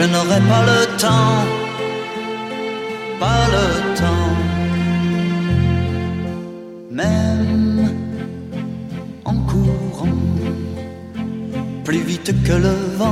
je n'aurai pas le temps, pas le temps. Même en courant, plus vite que le vent.